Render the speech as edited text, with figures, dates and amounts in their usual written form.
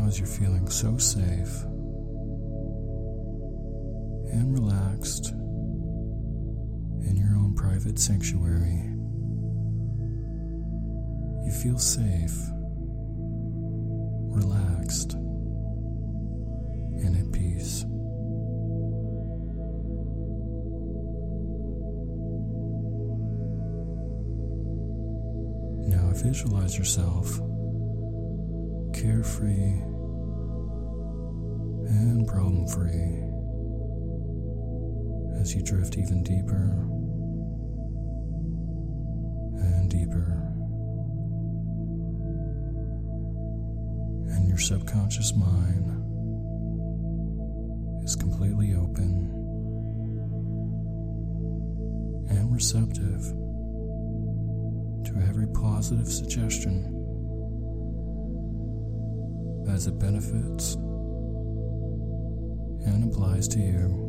now, as you're feeling so safe and relaxed in your own private sanctuary, you feel safe, relaxed, and at peace. Now visualize yourself carefree and problem-free as you drift even deeper and deeper, and your subconscious mind is completely open and receptive to every positive suggestion as it benefits and applies to you.